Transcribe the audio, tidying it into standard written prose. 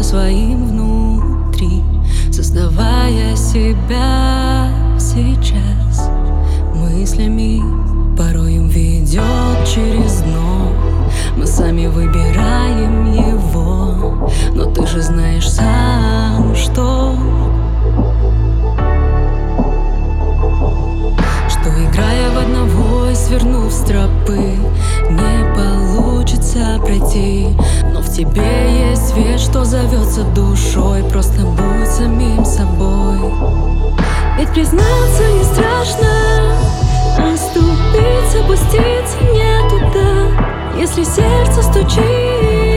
своим внутри, создавая себя сейчас. Мыслями порой им ведет через дно. Мы сами выбираем его, но ты же знаешь сам, что играя в одного и свернув с тропы, не получится пройти. Но в тебе есть свет, что зовется душой. Просто будь самим собой. Ведь признаться не страшно, оступиться, опуститься не туда. Если сердце стучит,